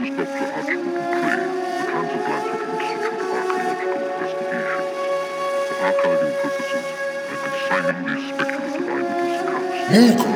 is Dr. Archibald McCrea, the Transatlantic Institute of Archaeological Investigation. For archiving purposes, I've been signing these speculative eyewitness accounts.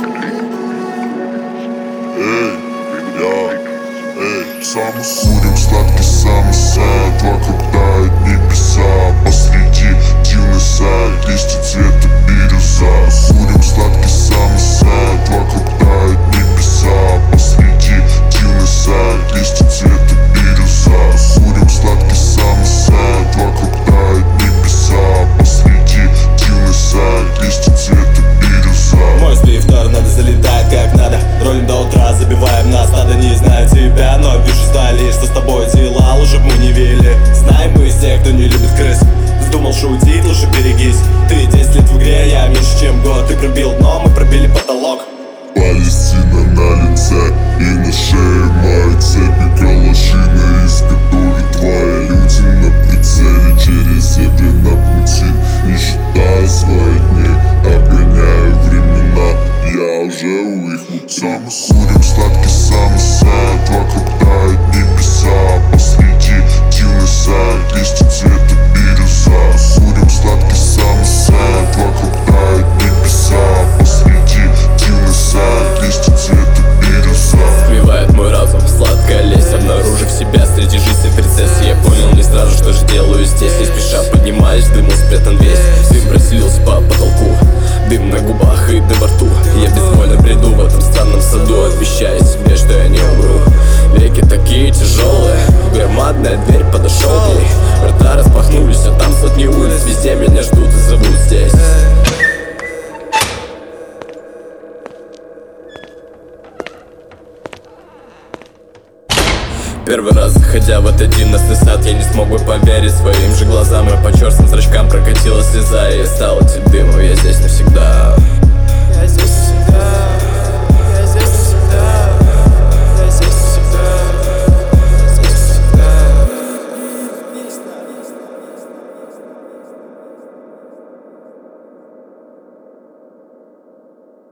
Самый курим, сладкий самый сад, вокруг тают небеса. Посреди дивный сад, листья цвета бирюза. Курим, сладкий самый сад, вокруг тают небеса. Посреди дивный сад, листья цвета бирюза. Курим, сладкий самый сад, вокруг тают небеса. Посреди дивный сад, листья цвета бирюза. Мой спивтор надо залетает как надо. Ролим до утра, забиваем нас, надо, не знаю тебя, но вижу сдали, что с тобой дела лучше б мы не вели. Знаем мы из тех, кто не любит крыс. Вздумал шутить, лучше берегись. Ты 10 лет в игре, я меньше чем год. Ты пробил дно, мы пробили потолок. Палестина на лице и на шее мои цепи. Калашина изготовит твои люди на прицеле. Через зебры на пути не считаю свои дни. Обгоняю времена, я уже у их пути. Самый курим, сладкий самый сад, вокруг тают небеса. Посреди дивный сад, листья цвета бирюза. Курим, сладкий самый сад, вокруг тают небеса. Посреди дивный сад, листья цвета бирюза. Сбивает мой разум, сладкая лесть. Обнаружив себя среди жизни принцессы, я понял не сразу, что же делаю здесь. Не спеша поднимаюсь, в дыму спрятан весь. Дым проселился по потолку, дым на губах и дым во рту. Я безвольно бреду в этом странном саду, обещая себе, что я не умру. Веки такие тяжелые, громадная дверь, подошел к ней. Врата распахнулись, а там сотни улиц. Везде меня ждут и зовут здесь. Первый раз, заходя в этот династый сад, я не смог бы поверить своим же глазам. И по черным зрачкам прокатилась слеза, и я стал этим дымом. Я здесь навсегда. Я здесь навсегда.